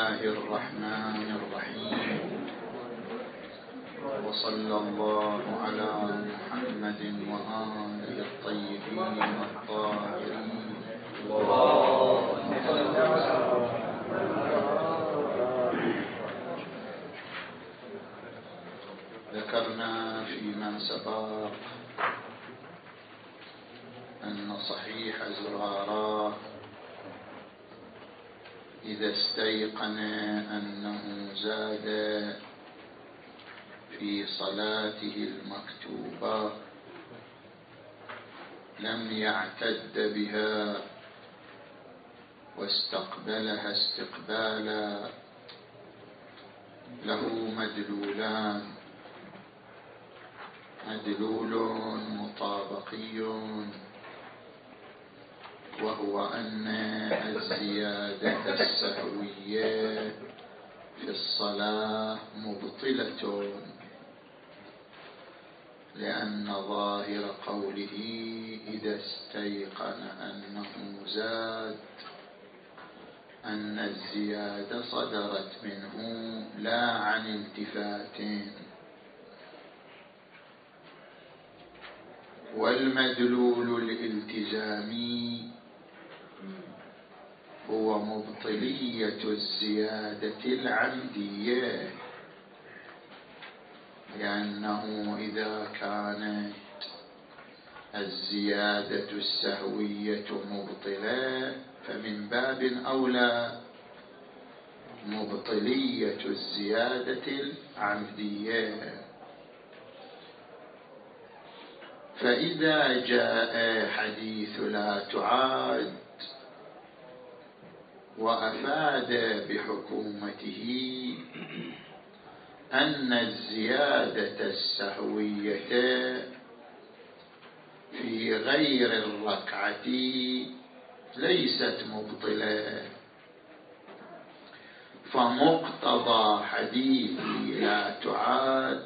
الله الرحمن الرحيم. وصلى الله على محمد وآله الطيبين الطاهرين. ذكرنا فيما سبق أن صحيح زرارة إذا استيقن أنه زاد في صلاته المكتوبة لم يعتد بها واستقبلها استقبالا، له مدلولان: مدلول مطابقي وهو أن الزيادة السهوية في الصلاة مبطلة، لأن ظاهر قوله إذا استيقن أنه زاد أن الزيادة صدرت منه لا عن التفات. والمدلول الالتزامي هو مبطلية الزيادة العمدية، لأنه إذا كانت الزيادة السهوية مبطلة فمن باب أولى مبطلية الزيادة العمدية. فإذا جاء حديث لا تعاد وأفاد بحكومته أن الزيادة السهوية في غير الركعة ليست مبطلة، فمقتضى حديث لا تعاد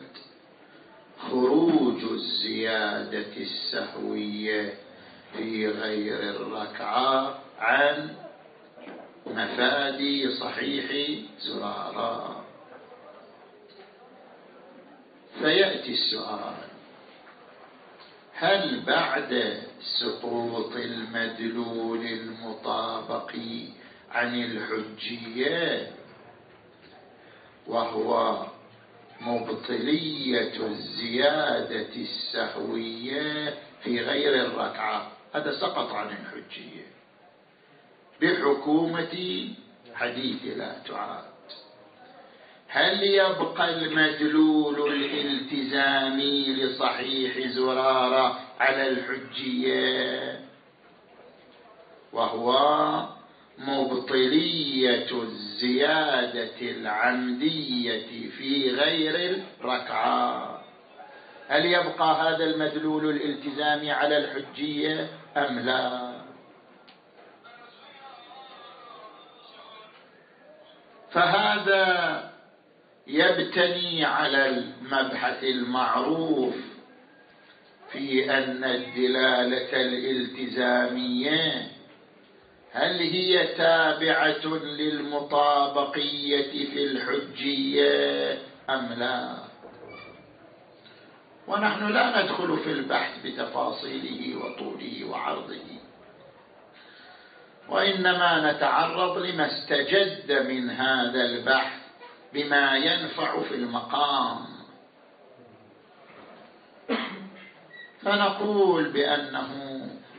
خروج الزيادة السهوية في غير الركعة عن مفاد صحيح زرارة. فيأتي السؤال: هل بعد سقوط المدلول المطابق عن الحجية وهو مبطلية الزيادة السهوية في غير الركعة، هذا سقط عن الحجية بحكومة حديث لا تعاد، هل يبقى المدلول الالتزامي لصحيح زرارة على الحجية وهو مبطلية الزيادة العمدية في غير الركعة؟ هل يبقى هذا المدلول الالتزامي على الحجية أم لا؟ فهذا يبتني على المبحث المعروف في أن الدلالة الالتزامية هل هي تابعة للمطابقية في الحجية أم لا؟ ونحن لا ندخل في البحث بتفاصيله وطوله وعرضه، وإنما نتعرض لما استجد من هذا البحث بما ينفع في المقام. فنقول بأنه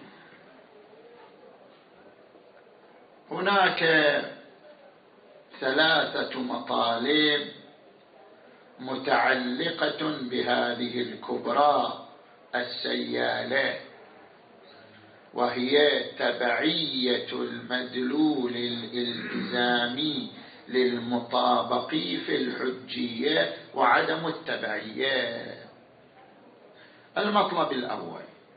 هناك 3 مطالب متعلقة بهذه الكبرى السيالة، وهي تبعية المدلول الالتزامي للمطابق في الحجية وعدم التبعية. المطلب الأول: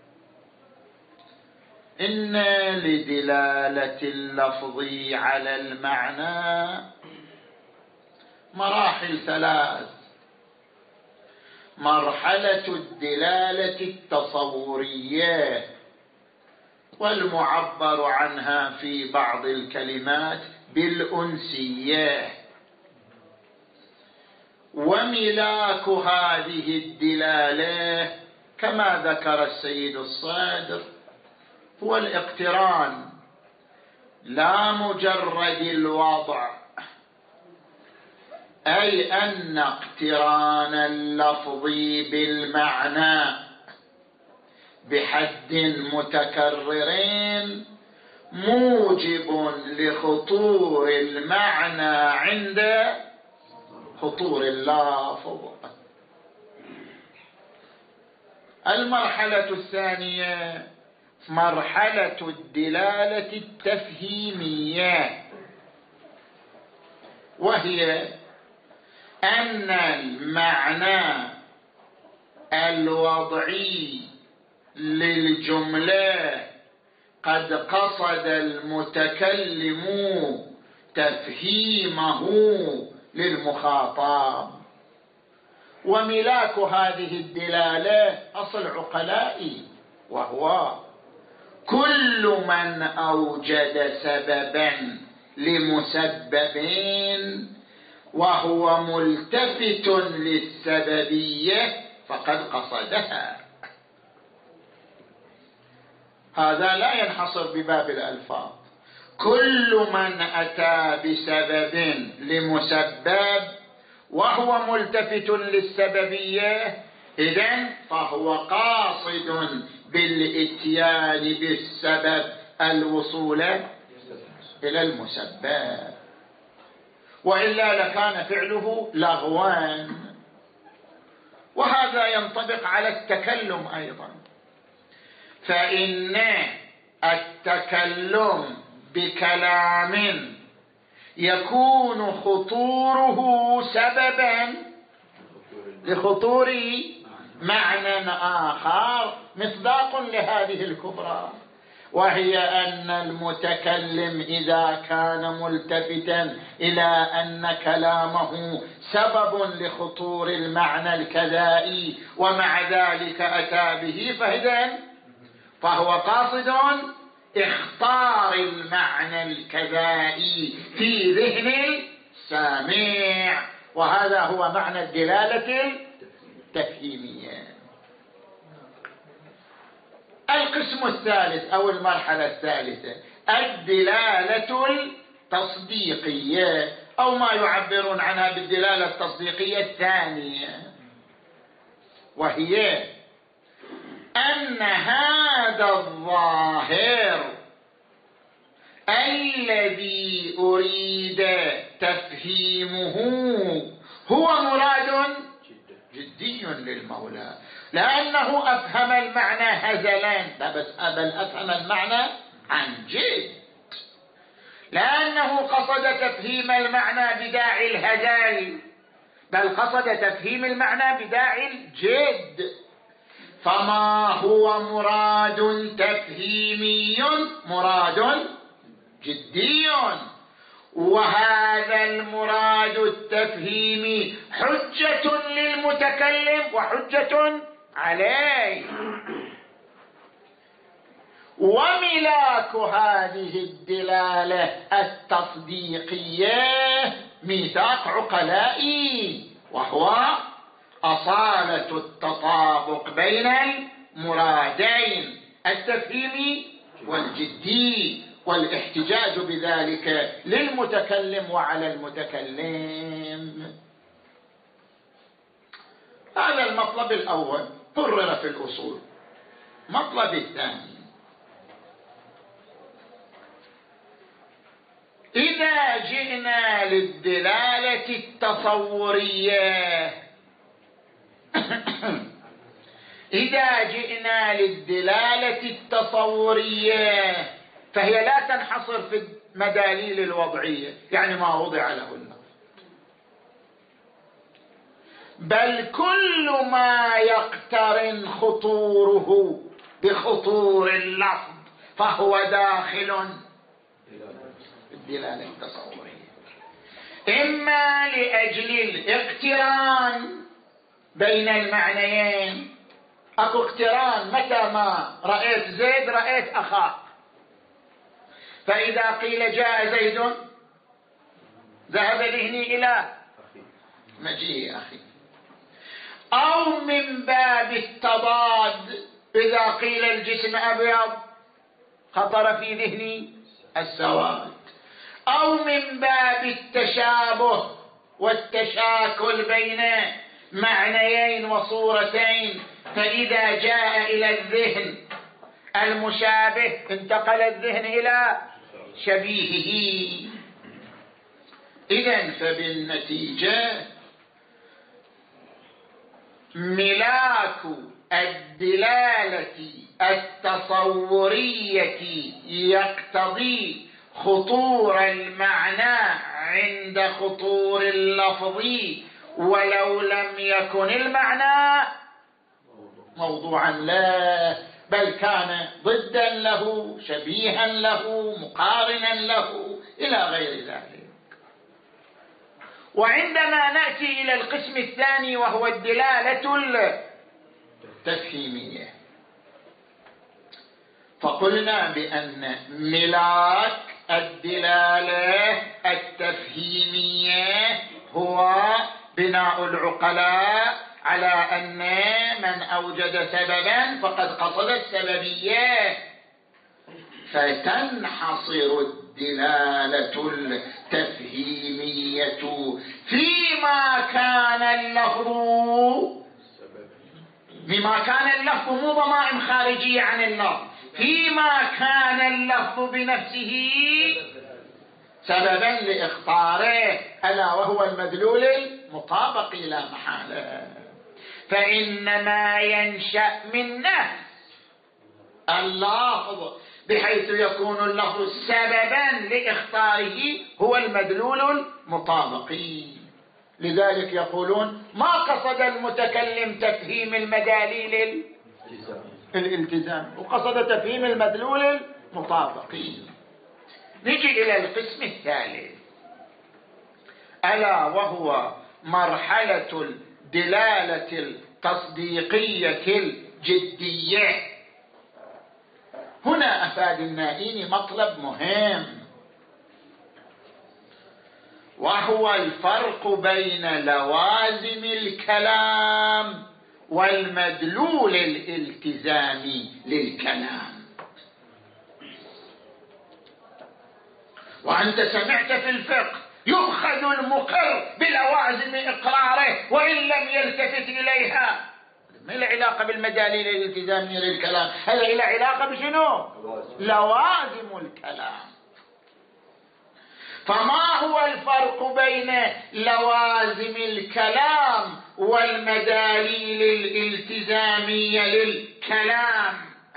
إن لدلالة اللفظ على المعنى مراحل 3: مرحلة الدلالة التصورية، والمعبر عنها في بعض الكلمات بالأنسية. وملاك هذه الدلالة كما ذكر السيد الصادر هو الاقتران، لا مجرد الوضع، أي أن اقتران اللفظ بالمعنى بحد متكررين موجب لخطور المعنى عند خطور اللفظ. المرحلة الثانية مرحلة الدلالة التفهيمية، وهي أن المعنى الوضعي للجملة قد قصد المتكلم تفهيمه للمخاطب. وملاك هذه الدلالة أصل عقلائي، وهو كل من أوجد سببا لمسبب وهو ملتفت للسببية فقد قصدها. هذا لا ينحصر بباب الألفاظ، كل من أتى بسبب لمسبب وهو ملتفت للسببية إذن فهو قاصد بالإتيان بالسبب الوصول إلى المسبب، وإلا لكان فعله لغوا. وهذا ينطبق على التكلم أيضا، فإن التكلم بكلام يكون خطوره سببا لخطور معنى آخر مصداق لهذه الكبرى، وهي أن المتكلم إذا كان ملتفتا إلى أن كلامه سبب لخطور المعنى الكذائي ومع ذلك أتى به فهو قاصد اختار المعنى الكذائي في ذهن السامع، وهذا هو معنى الدلالة التفهيمية. القسم الثالث أو المرحلة الثالثة الدلالة التصديقية، أو ما يعبرون عنها بالدلالة التصديقية الثانية، وهي أن هذا الظاهر الذي أريد تفهيمه هو مراد جدي للمولى، لأنه أفهم المعنى هزلا، بل أفهم المعنى عن جد، لأنه قصد تفهيم المعنى بداعي الهزل، بل قصد تفهيم المعنى بداعي الجد. فما هو مراد تفهيمي مراد جدي، وهذا المراد التفهيمي حجة للمتكلم وحجة عليه. وملاك هذه الدلالة التصديقية ميثاق عقلائي، وهو أصالة التطابق بين المرادين التفهيمي والجدي، والاحتجاج بذلك للمتكلم وعلى المتكلم. هذا المطلب الأول قرر في الأصول. مطلب الثاني، إذا جئنا للدلالة التصورية إذا جئنا للدلالة التصورية فهي لا تنحصر في المداليل الوضعية، يعني ما وضع له اللفظ، بل كل ما يقترن خطوره بخطور اللفظ فهو داخل في الدلالة التصورية، إما لأجل الاقتران بين المعنيين. اكو اقتران، متى ما رأيت زيد رأيت أخاك، فإذا قيل جاء زيد ذهب ذهني إلى مجيء أخي. أو من باب التضاد، إذا قيل الجسم أبيض خطر في ذهني السواد. أو من باب التشابه والتشاكل بين معنيين وصورتين، فإذا جاء إلى الذهن المشابه انتقل الذهن إلى شبيهه. إذن فبالنتيجة ملاك الدلالة التصورية يقتضي خطور المعنى عند خطور اللفظ، ولو لم يكن المعنى موضوعا له، بل كان ضدا له، شبيها له، مقارنا له، إلى غير ذلك. وعندما نأتي إلى القسم الثاني وهو الدلالة التفهيمية، فقلنا بأن ملاك الدلالة التفهيمية هو بناء العقلاء على أن من أوجد سببا فقد قصد السببية، فتنحصر الدلالة التفهيمية فيما كان اللفظ مو ضمائم خارجية عن اللفظ، فيما كان اللفظ بنفسه سببا لإخطاره، ألا وهو المدلول المطابق لا محالة. فإنما ينشأ من نفس اللفظ بحيث يكون اللفظ سببا لإخطاره هو المدلول المطابق. لذلك يقولون ما قصد المتكلم تفهيم المداليل الالتزام، وقصد تفهيم المدلول المطابق. نجي إلى القسم الثالث، ألا وهو مرحلة الدلالة التصديقية الجدية. هنا أفاد النائين مطلب مهم، وهو الفرق بين لوازم الكلام والمدلول الالتزامي للكلام. وأنت سمعت في الفقه يؤخذ المقر بلوازم إقراره وإن لم يلتفت إليها. ما له علاقة بالمداليل الالتزامية للكلام، هل له علاقة بشنو؟ لوازم الكلام. فما هو الفرق بين لوازم الكلام والمداليل الالتزامية للكلام؟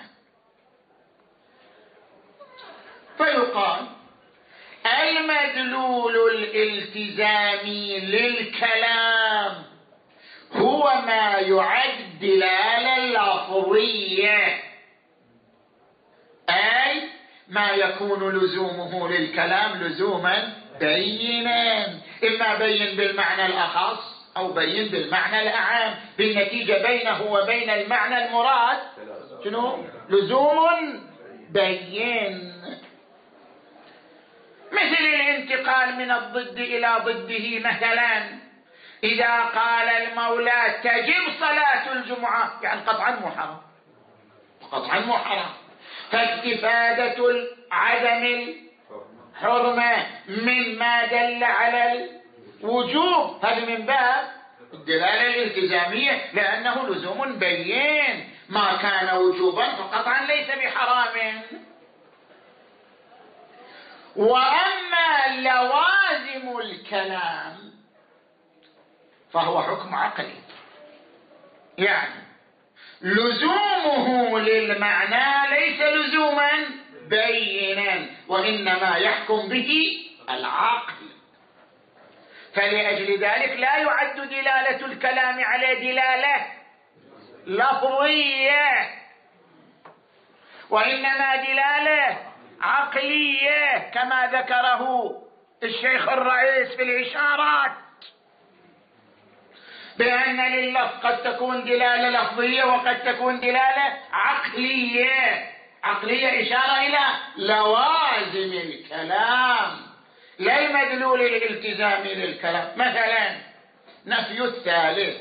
فيقال المدلول الالتزامي للكلام هو ما يعد دلالة لفظية، أي ما يكون لزومه للكلام لزوما بينا، إما بين بالمعنى الأخص أو بين بالمعنى الأعم، بالنتيجة بينه وبين المعنى المراد شنو؟ لزوم بين. مثل الانتقال من الضد إلى ضده، مثلا إذا قال المولى تجب صلاة الجمعة، يعني قطعا مو حرام، قطعا مو حرام، فاستفادة عدم الحرمة مما دل على الوجوب، هذا من باب الدلالة الالتزامية، لأنه لزوم بين، ما كان وجوبا فقطعا ليس بحرام. وأما لوازم الكلام فهو حكم عقلي، يعني لزومه للمعنى ليس لزوما بينا، وإنما يحكم به العقل. فلأجل ذلك لا يعد دلالة الكلام على دلالة لفظية، وإنما دلالة عقلية، كما ذكره الشيخ الرئيس في الإشارات، بأن لللفظ قد تكون دلالة لفظية وقد تكون دلالة عقلية. عقلية إشارة إلى لوازم الكلام، لا المدلول الالتزامي للكلام. مثلا نفي الثالث،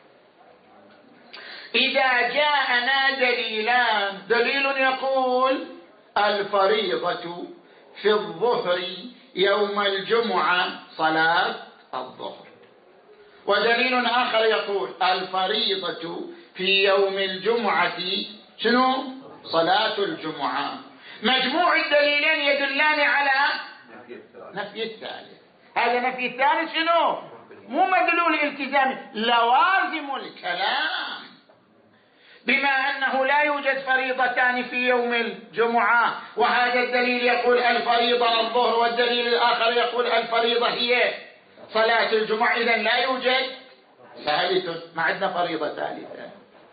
إذا جاءنا دليلان، دليل يقول الفريضة في الظهر يوم الجمعة صلاة الظهر، ودليل آخر يقول الفريضة في يوم الجمعة شنو؟ صلاة الجمعة. مجموع الدليلين يدلان على نفي الثالث. هذا نفي الثالث شنو؟ مو مدلول التزامي، لوازم الكلام. بما أنه لا يوجد فريضتان في يوم الجمعة، وهذا الدليل يقول الفريضة الظهر، والدليل الآخر يقول الفريضة هي صلاة الجمعة، إذن لا يوجد ثالث، ما عندنا فريضة ثالثة.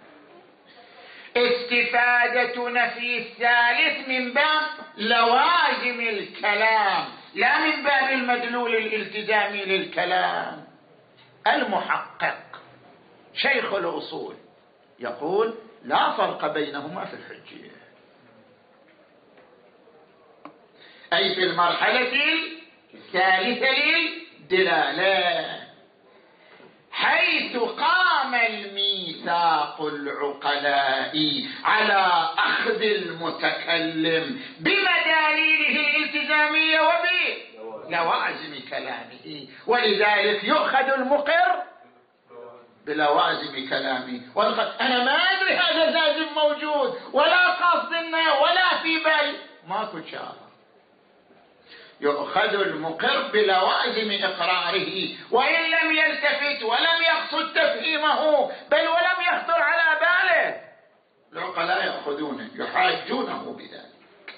استفادة نفي الثالث من باب لوازم الكلام، لا من باب المدلول الالتزامي للكلام. المحقق شيخ الأصول يقول لا فرق بينهما في الحجية، أي في المرحلة الثالثة للدلالة، حيث قام الميثاق العقلاء على أخذ المتكلم بمداليله الالتزامية وبلوازم كلامه، ولذلك يؤخذ المقر بلوازم كلامه. أنا ما أدري هذا لازم موجود ولا قصدنا ولا في بال، ماكو شاء. يؤخذ المقر بلوازم إقراره، وإن لم يلتفت ولم يقصد تفهيمه بل ولم يخطر على باله، العقلاء يأخذونه يحاجونه بذلك.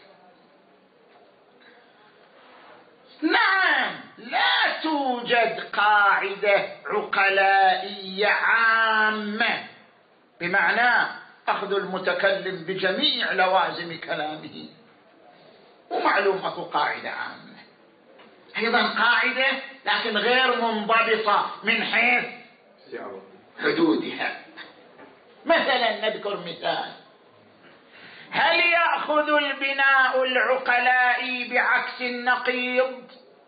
نعم، لا توجد قاعدة عقلائية عامة بمعنى أخذ المتكلم بجميع لوازم كلامه، ومعلوم أكو قاعدة عامة، أيضا قاعدة لكن غير منضبطة من حيث حدودها. مثلا نذكر مثال، هل يأخذ البناء العقلائي بعكس النقيض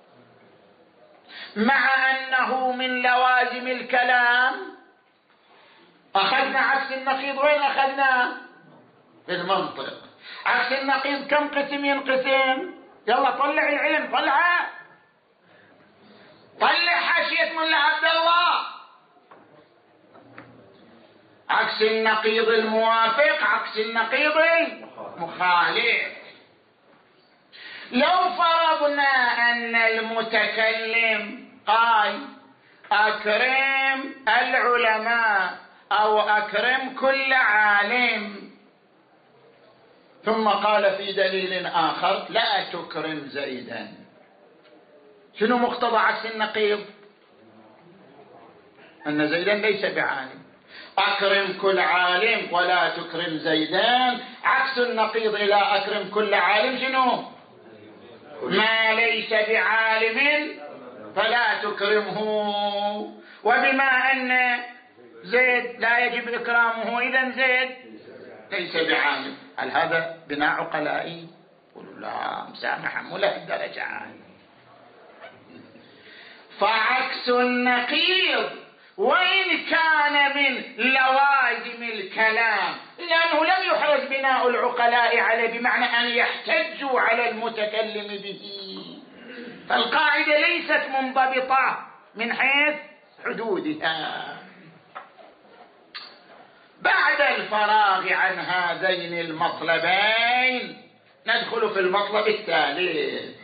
مع أنه من لوازم الكلام؟ أخذنا عكس النقيض، وين أخذنا؟ في المنطق. عكس النقيض كم قسم ينقسم؟ يلا طلع العلم، طلع حاشية ملا عبد الله. عكس النقيض الموافق، عكس النقيض المخالف. لو فرضنا أن المتكلم قال أكرم العلماء أو أكرم كل عالم، ثم قال في دليل آخر لا تكرم زيدا، شنو مقتضى عكس النقيض؟ أن زيدا ليس بعالم. أكرم كل عالم ولا تكرم زيدان، عكس النقيض إلى أكرم كل عالم شنو؟ ما ليس بعالم فلا تكرمه. وبما أن زيد لا يجب إكرامه إذن زيد ليس بعالم، هل هذا بناء عقلائي؟ قولوا لا، مسامحة مو لهالدرجة عالم. فعكس النقيض وإن كان من لوازم الكلام، لأنه لم يحرز بناء العقلاء عليه بمعنى أن يحتجوا على المتكلم به، فالقاعدة ليست منضبطة من حيث حدودها. بعد الفراغ عن هذين المطلبين ندخل في المطلب الثالث.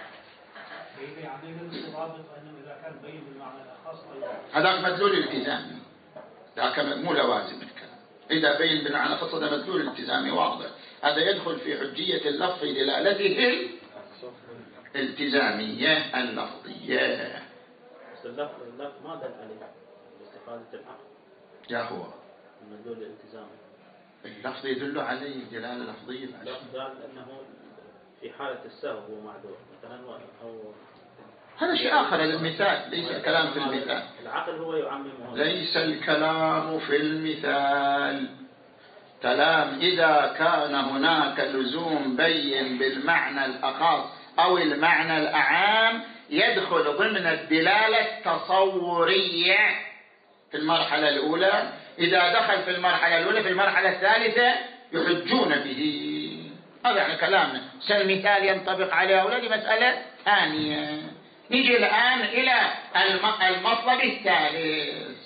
هذاك مدلول التزامي، ذاك مو لوازم الكلام. إذا بين بالمعنى خاص هذا مدلول التزامي واضح، هذا يدخل في حجية اللفظ دلالته الالتزامية اللفظية. اللفظ ما دل عليه باستفادة العقل. يا هو المدلول الالتزامي اللفظ يدل عليه دلالة لفظية. اللفظ قال أنه في حالة السهو هو معذور مثلا، أو هذا شيء آخر. المثال ليس الكلام في المثال، العقل هو يعممه، ليس الكلام في المثال. كلام إذا كان هناك لزوم بين بالمعنى الأخص أو المعنى الأعام يدخل ضمن الدلالة التصورية في المرحلة الأولى. إذا دخل في المرحلة الأولى في المرحلة الثالثة يحجون به. هذا يعني كلامنا. المثال ينطبق عليه أولى مسألة ثانية. نجي الآن إلى المطلب الثالث.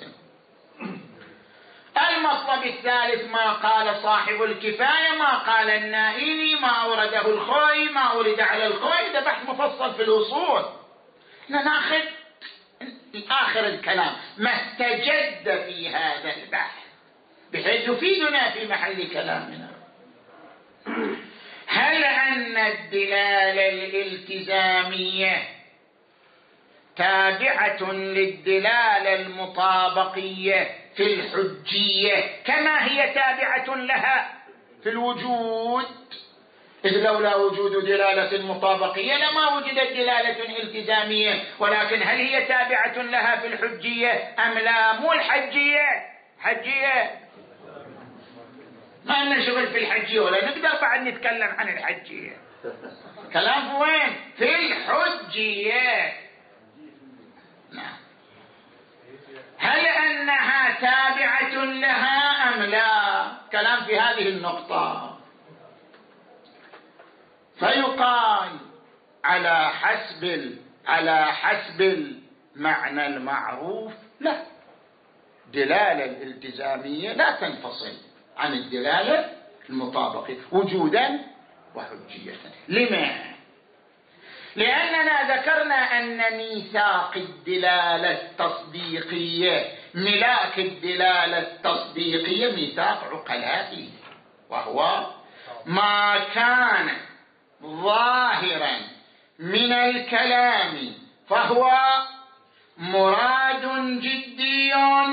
المطلب الثالث ما قال صاحب الكفاية، ما قال النائلي، ما أورده الخوي، ما أورد على الخوي. ده بحث مفصل في الأصول. ناخذ آخر الكلام ما استجد في هذا البحث بحيث يفيدنا في محل كلامنا. هل أن الدلالة الالتزامية تابعة للدلالة المطابقية في الحجية كما هي تابعة لها في الوجود؟ إذ لولا وجود دلالة مطابقية لما وجدت دلالة التزامية. ولكن هل هي تابعة لها في الحجية أم لا؟ مو الحجية، حجية ما لنا شغل في الحجية ولا نقدر بعد نتكلم عن الحجية. كلام وين؟ في الحجية. نعم. هل أنها تابعة لها أم لا؟ كلام في هذه النقطة. فيقال على حسب المعنى المعروف لا، دلالة الالتزامية لا تنفصل عن الدلالة المطابقة وجودا وحجية. لما؟ لأننا ذكرنا أن ميثاق الدلالة التصديقية، ملاك الدلالة التصديقية ميثاق عقلائي، وهو ما كان ظاهرا من الكلام فهو مراد جدي،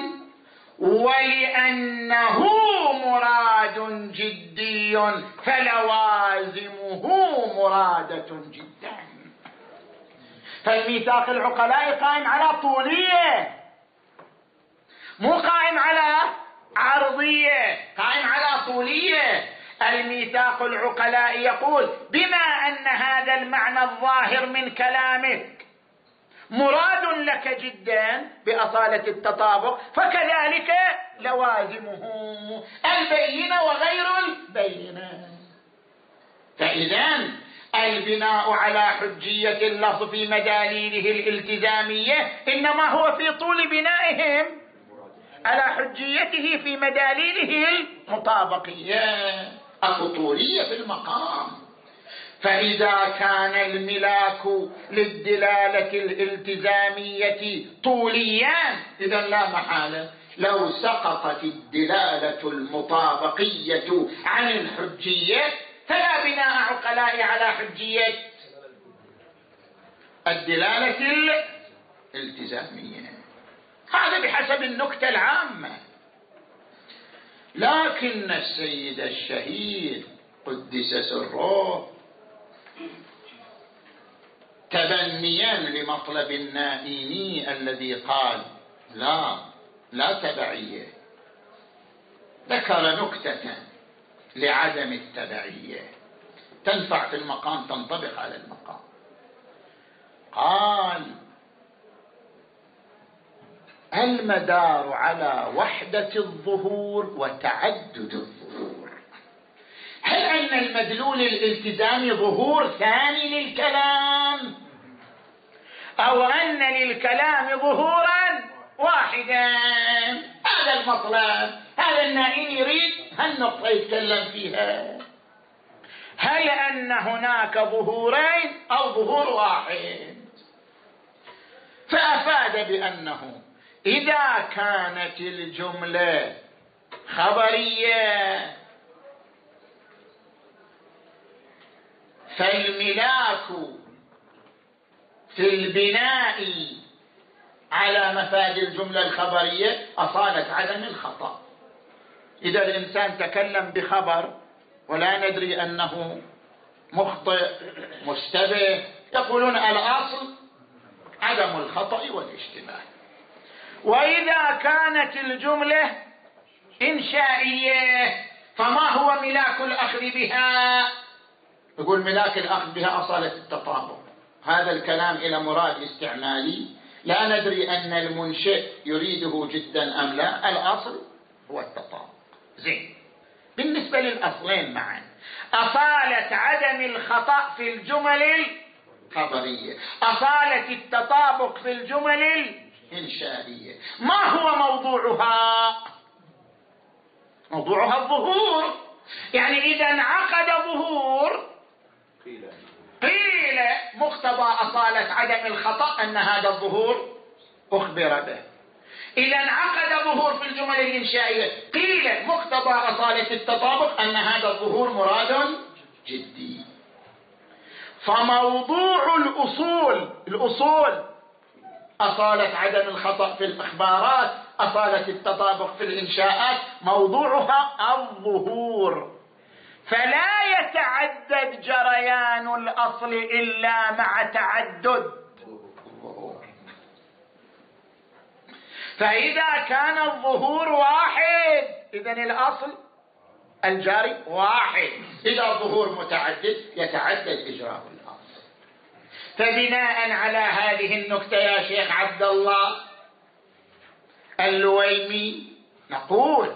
ولأنه مراد جدي فلوازمه مرادة جدا. فالميثاق العقلائي قائم على طولية، مو قائم على عرضية، قائم على طولية. الميثاق العقلائي يقول بما أن هذا المعنى الظاهر من كلامك مراد لك جدا بأصالة التطابق، فكذلك لوازمه البينة وغير البينة. فإذا البناء على حجية اللفظ في مداليله الالتزامية إنما هو في طول بنائهم على حجيته في مداليله المطابقية، الطولية في المقام. فإذا كان الملاك للدلالة الالتزامية طوليا إذا لا محالة لو سقطت الدلالة المطابقية عن الحجية فلا بناء عقلاء على حجية الدلالة الالتزامية. هذا بحسب النكتة العامة. لكن السيد الشهيد قدس سره تبنيا لمطلب النائمي الذي قال لا تبعية، ذكر نكتة لعدم التبعية تنفع في المقام، تنطبق على المقام. قال المدار على وحدة الظهور وتعدد الظهور. هل أن المدلول الالتزامي ظهور ثاني للكلام، أو أن للكلام ظهورا واحدا؟ هذا المطلب، هذا النائم يريد هالنقطة يتكلم فيها. هل أن هناك ظهورين أو ظهور واحد؟ فأفاد بأنه إذا كانت الجملة خبرية فالملاك في البناء على مفاد الجملة الخبرية أصالة عدم الخطأ. إذا الإنسان تكلم بخبر ولا ندري أنه مخطئ مشتبه يقولون الأصل عدم الخطأ والاشتباه. وإذا كانت الجملة إنشائية فما هو ملاك الأخذ بها؟ يقول ملاك الأخذ بها أصالة التطابق. هذا الكلام إلى مراد استعمالي، لا ندري أن المنشئ يريده جدا أم لا. الأصل هو التطابق. زين، بالنسبة للأصلين معا، أصالة عدم الخطأ في الجمل الخبرية، أصالة التطابق في الجمل الإنشائية، ما هو موضوعها؟ موضوعها الظهور. يعني إذا انعقد ظهور قيل مقتضى أصالة عدم الخطأ أن هذا الظهور أخبر به. إذا انعقد ظهور في الجمل الإنشائية قيل مقتضى أصالة التطابق أن هذا الظهور مراد جدي. فموضوع الأصول أصالة عدم الخطأ في الإخبارات، أصالة التطابق في الإنشاءات، موضوعها الظهور. فلا يتعدد جريان الأصل إلا مع تعدد الظهور. فإذا كان الظهور واحد إذن الأصل الجاري واحد. إذا الظهور متعدد يتعدد إجراء الأصل. فبناء على هذه النكتة يا شيخ عبد الله اللويمي نقول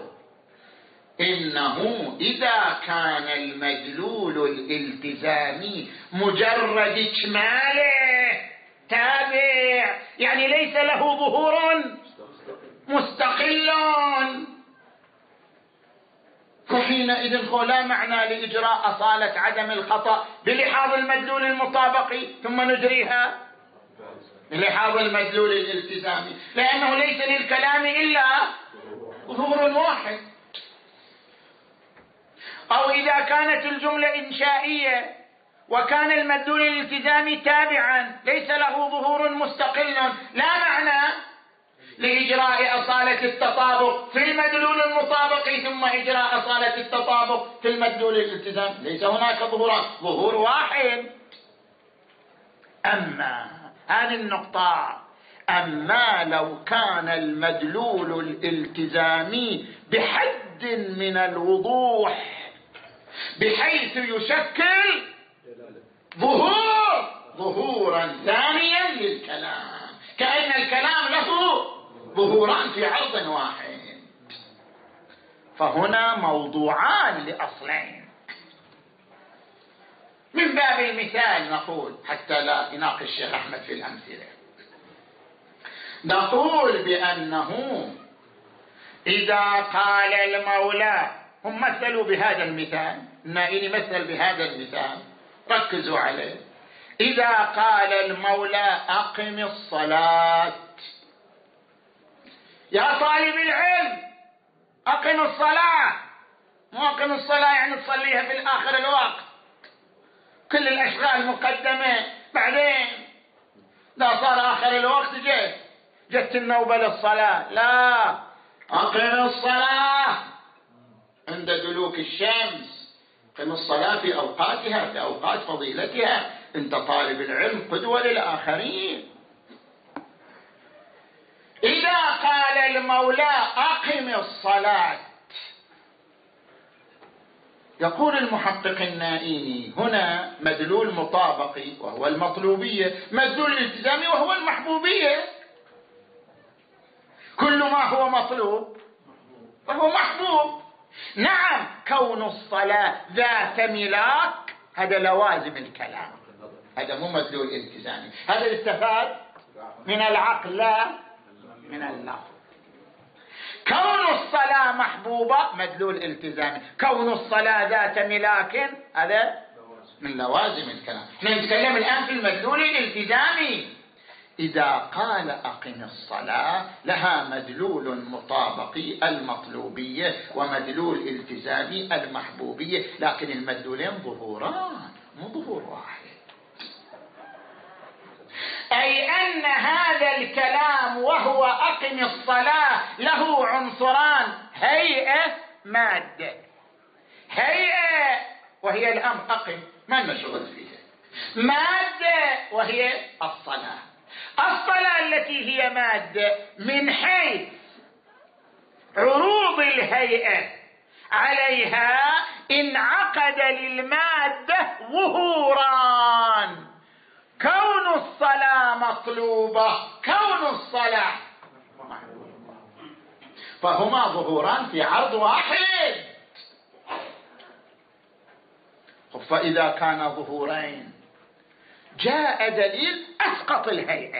إنه إذا كان المدلول الالتزامي مجرد إكماله تابع، يعني ليس له ظهور مستقل، فحينئذ لا معنى لإجراء أصالة عدم الخطأ بلحاظ المدلول المطابقي ثم نجريها بلحاظ المدلول الالتزامي، لأنه ليس للكلام إلا ظهور واحد. أو إذا كانت الجملة إنشائية وكان المدلول الالتزامي تابعا ليس له ظهور مستقل، لا معنى لإجراء أصالة التطابق في المدلول المطابق ثم إجراء أصالة التطابق في المدلول الالتزامي، ليس هناك ظهوران، ظهور واحد. أما هذه النقطة، أما لو كان المدلول الالتزامي بحد من الوضوح بحيث يشكل ظهورا ثانيا للكلام، كأن الكلام له ظهوران في عرض واحد، فهنا موضوعان لأصلين. من باب المثال نقول حتى لا يناقش الشيخ أحمد في الأمثلة، نقول بأنه إذا قال المولى، هم مثلوا بهذا المثال، النائين مثل بهذا المثال، ركزوا عليه. إذا قال المولى أقم الصلاة، يا طالب العلم أقم الصلاة، مو أقم الصلاة يعني تصليها في الآخر الوقت، كل الأشغال مقدمة، بعدين لا صار آخر الوقت جت النوبة للصلاة، لا، أقم الصلاة عند دلوك الشمس، أقم الصلاة في أوقاتها، في أوقات فضيلتها، أنت طالب العلم قدوة للآخرين. إذا قال المولى أقم الصلاة، يقول المحقق النائيني هنا مدلول مطابقي وهو المطلوبية، مدلول الالتزامي وهو المحبوبية. كل ما هو مطلوب فهو محبوب. نعم، كون الصلاة ذات ملاك هذا لوازم الكلام، هذا مو مدلول التزامي، هذا استفاد من العقل لا من اللفظ. كون الصلاة محبوبة مدلول التزامي، كون الصلاة ذات ملاك هذا من لوازم الكلام. نتكلم الآن في المدلول الالتزامي. إذا قال أقم الصلاة لها مدلول مطابقي المطلوبية ومدلول التزامي المحبوبية، لكن المدلولين ظهوران مو ظهور واحد. أي أن هذا الكلام وهو أقم الصلاة له عنصران، هيئة مادة. هيئة وهي الأمر أقم ما المشغول فيها، مادة وهي الصلاة. الصلاة التي هي مادة من حيث عروض الهيئة عليها انعقد للمادة ظهوران، كون كون الصلاة مطلوبة، كون الصلاة محبوبة، فهما ظهوران في عرض واحد. فإذا كان ظهورين جاء دليل أسقط الهيئة،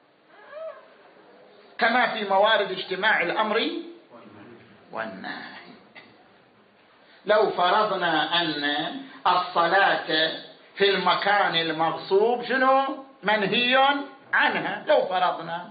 كما في موارد اجتماع الأمر والنهي. لو فرضنا أن الصلاة في المكان المغصوب شنو؟ منهي عنها، لو فرضنا،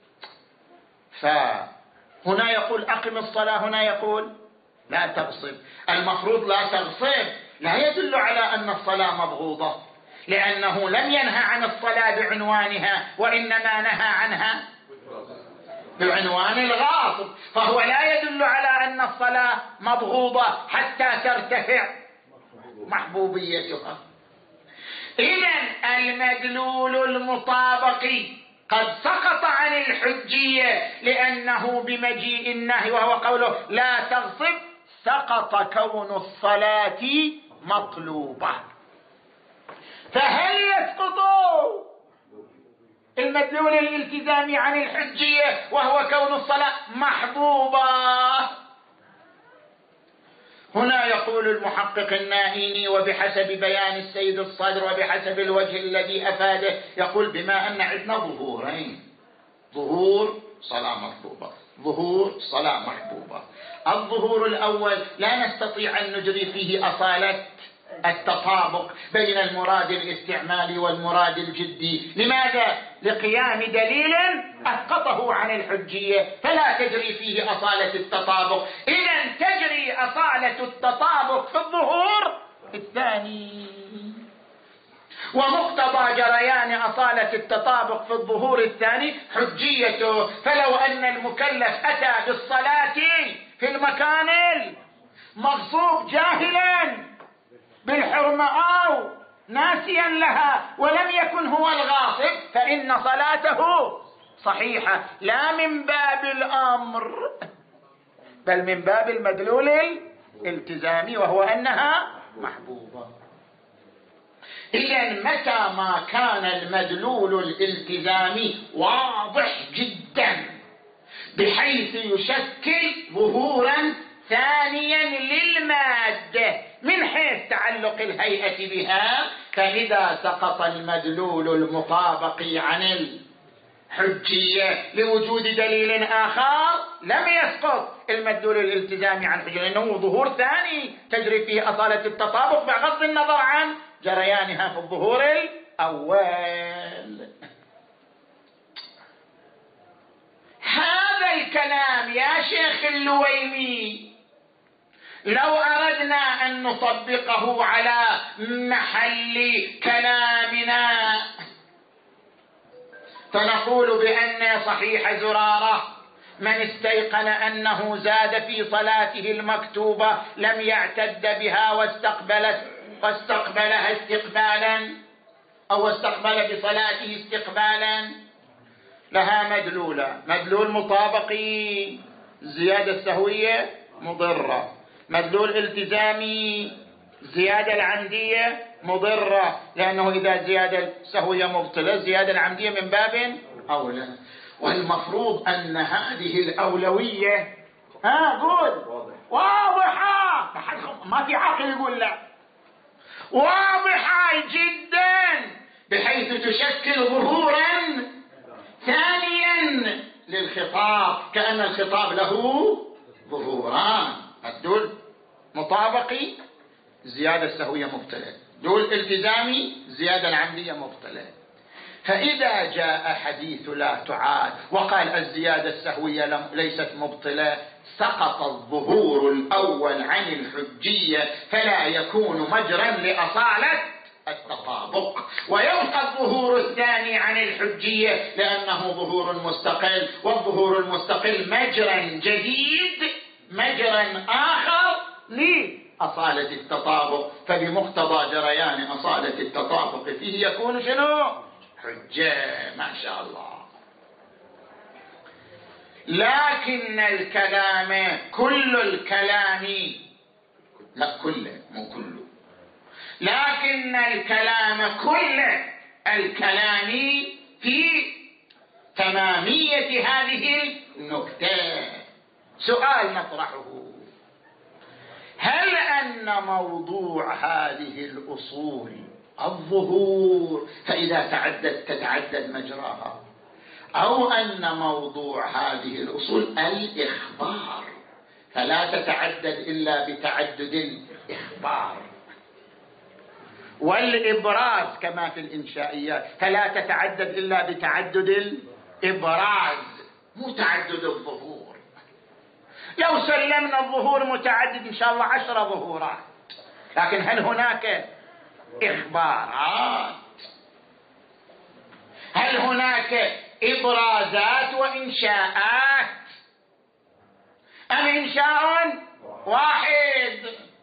فهنا يقول أقم الصلاة، هنا يقول لا تغصب. المفروض لا تغصب لا يدل على أن الصلاة مبغوضة، لأنه لم ينهى عن الصلاة بعنوانها، وإنما نهى عنها بعنوان الغاصب، فهو لا يدل على أن الصلاة مبغوضة حتى ترتفع محبوبيتها. إذن المدلول المطابقي قد سقط عن الحجية، لأنه بمجيء النهي وهو قوله لا تغصب سقط كون الصلاة مطلوبة. فهل يسقط المدلول الالتزامي عن الحجية وهو كون الصلاة محبوبة؟ هنا يقول المحقق النائيني وبحسب بيان السيد الصدر وبحسب الوجه الذي أفاده، يقول بما أن عندنا ظهورين، ظهور صلاة مطلوبة، ظهور صلاة محبوبة. الظهور الأول لا نستطيع أن نجري فيه أصالة التطابق بين المراد الاستعمالي والمراد الجدي. لماذا؟ لقيام دليل أسقطه عن الحجية، فلا تجري فيه أصالة التطابق. إذن تجري أصالة التطابق في الظهور الثاني، ومقتضى جريان أصالة التطابق في الظهور الثاني حجيته. فلو أن المكلف أتى بالصلاة في المكان المغصوب جاهلا بالحرمة أو ناسيا لها ولم يكن هو الغاصب، فإن صلاته صحيحة، لا من باب الأمر بل من باب المدلول الالتزامي وهو أنها محبوبة. إذن متى ما كان المدلول الالتزامي واضح جدا بحيث يشكل ظهورا ثانيا للمادة من حيث تعلق الهيئة بها، فإذا سقط المدلول المطابق عن الحجية لوجود دليل آخر لم يسقط المدلول الالتزامي عن الحجية، لأنه ظهور ثاني تجري فيه أصالة التطابق بغض النظر عن جريانها في الظهور الأول. هذا الكلام يا شيخ اللويمي لو أردنا أن نطبقه على محل كلامنا فنقول بأن صحيح زرارة من استيقن أنه زاد في صلاته المكتوبة لم يعتد بها واستقبلها استقبالا أو استقبل بصلاته استقبالا لها مدلولة، مدلول مطابقي زيادة السهوية مضرة، مدلول التزامي زيادة العمدية مضرة، لأنه إذا زيادة السهوية مبطلة زيادة العمدية من باب أولى. والمفروض أن هذه الأولوية قول واضحة، ما في عقل يقول لا، واضحة جدا بحيث تشكل ظهورا ثانيا للخطاب، كأن الخطاب له ظهوران، الدول مطابقي زيادة السهوية مبطلة، دول التزامي زيادة العمدية مبطلة. فإذا جاء حديث لا تعاد وقال الزيادة السهوية ليست مبطلة سقط الظهور الأول عن الحجية، فلا يكون مجرا لأصالة التطابق، ويبقى الظهور الثاني عن الحجية لأنه ظهور مستقل، والظهور المستقل مجرا جديد، مجرا آخر لأصالة التطابق، فبمقتضى جريان أصالة التطابق فيه يكون شنو؟ حجة. ما شاء الله. لكن الكلام كل الكلام، لا كله مو كله، لكن الكلام كله الكلام في تمامية هذه النكتة. سؤال نطرحه: هل أن موضوع هذه الأصول الظهور فإذا تتعدد مجراها، أو أن موضوع هذه الأصول الإخبار فلا تتعدد إلا بتعدد الإخبار، والإبراز كما في الإنشائيات فلا تتعدد إلا بتعدد الإبراز مو تعدد الظهور؟ لو سلمنا الظهور متعدد إن شاء الله 10 ظهورات، لكن هل هناك إخبارات؟ هل هناك إبرازات وإنشاءات أم إنشاء واحد؟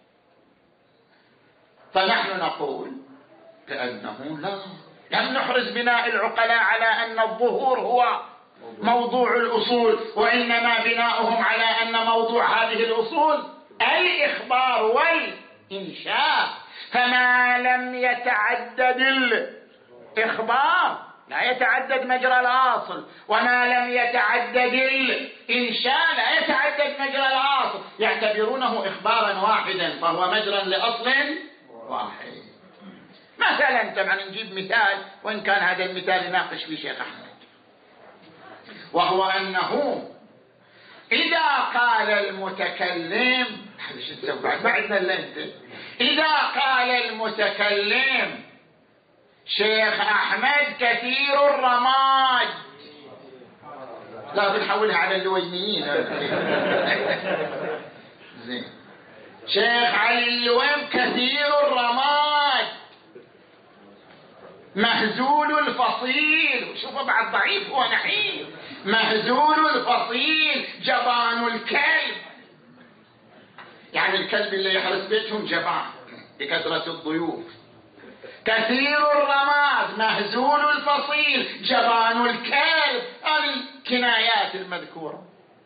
فنحن نقول بأنه لا، لم نحرز بناء العقلاء على أن الظهور هو موضوع الأصول، وإنما بناؤهم على أن موضوع هذه الأصول الإخبار والإنشاء، فما لم يتعدد الإخبار لا يتعدد مجرى الأصل، وما لم يتعدد الإنشاء لا يتعدد مجرى الأصل، يعتبرونه إخبارا واحدا فهو مجرى لأصل واحد. مثلا طبعا نجيب مثال، وإن كان هذا المثال يناقش فيه شيخ أحمد، وهو أنه إذا قال المتكلم إذا قال المتكلم شيخ أحمد كثير الرماد، لا بنحولها على اللويميين زين، شيخ علي اللويم كثير الرماد مهزول الفصيل، شوفوا بعد ضعيف هو نحيف، مهزول الفصيل جبان الكلب، يعني الكلب اللي يحرس بيتهم جبان بكثرة الضيوف. كثير الرماد مهزول الفصيل جبان الكلب، هذه الكنايات المذكورة.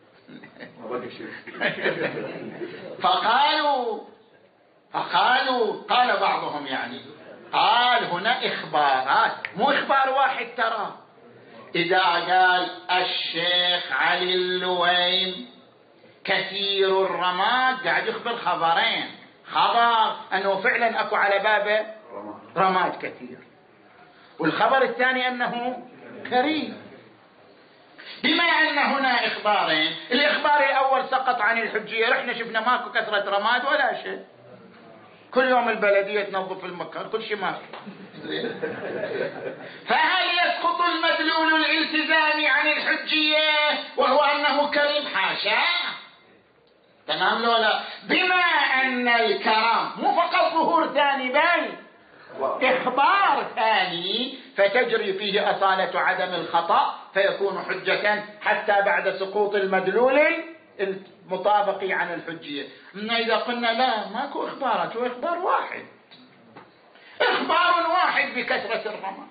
قال بعضهم يعني قال هنا إخبارات مو إخبار واحد، ترى إذا قال الشيخ علي اللويم كثير الرماد قاعد يخبر خبرين: خبر أنه فعلا أكو على بابه رماد كثير، والخبر الثاني أنه كريم. بما أن هنا إخبارين، الإخبار الأول سقط عن الحجية، رحنا شفنا ماكو كثرة رماد ولا شيء، كل يوم البلدية تنظف المكان كل شيء ماكو. فهل يسقط المدلول الالتزامي عن الحجية وهو أنه كريم؟ حاشا، تمام لو لا؟ بما أن الكرم مو فقط ظهور ثاني بل إخبار ثاني، فتجري فيه أصالة عدم الخطأ فيكون حجة حتى بعد سقوط المدلول المطابق عن الحجية. أما إذا قلنا لا ماكو إخبارات، هو إخبار واحد، إخبار واحد بكثرة الرماد.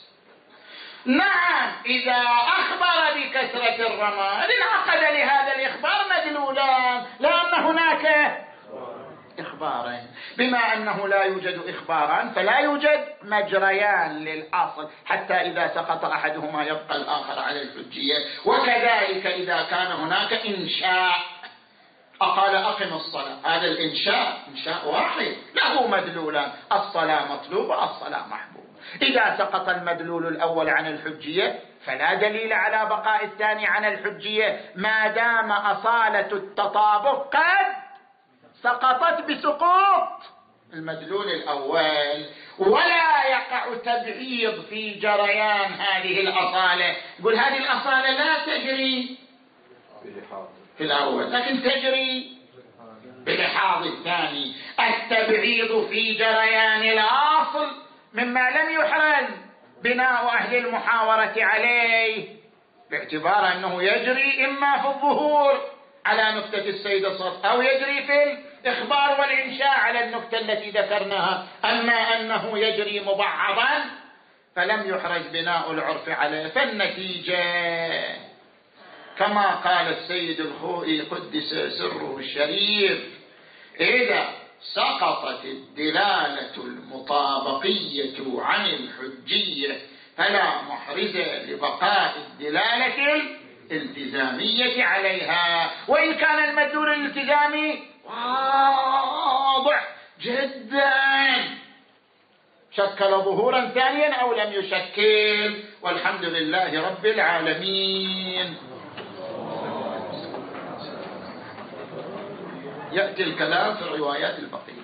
نعم، إذا أخبر بكثرة الرماد انعقد لهذا الإخبار مدلولان، لأن هناك إخبارين. بما أنه لا يوجد إخباران فلا يوجد مجريان للأصل، حتى إذا سقط أحدهما يبقى الآخر على الحجية. وكذلك إذا كان هناك إنشاء، أقال أقم الصلاة، هذا الإنشاء إنشاء واحد له مدلولان: الصلاة مطلوبة، الصلاة محبوبة. إذا سقط المدلول الأول عن الحجية فلا دليل على بقاء الثاني عن الحجية، ما دام أصالة التطابق قد سقطت بسقوط المدلول الأول، ولا يقع تبعيض في جريان هذه الأصالة. يقول هذه الأصالة لا تجري في الأول لكن تجري بلحاظ الثاني. التبعيض في جريان الأصل مما لم يحرم بناء أهل المحاورة عليه، باعتبار أنه يجري إما في الظهور على نكتة السيد الصف، أو يجري في الإخبار والإنشاء على النكتة التي ذكرناها. أما أنه يجري مبعضا فلم يحرج بناء العرف عليه. فالنتيجة كما قال السيد الخوئي قدس سره الشريف: إذا سقطت الدلالة المطابقية عن الحجية فلا محرز لبقاء الدلالة الالتزامية عليها، وإن كان المدلول الالتزامي واضح جدا شكل ظهورا ثانيا أو لم يشكل، والحمد لله رب العالمين. يأتي الكلام في الروايات البقية.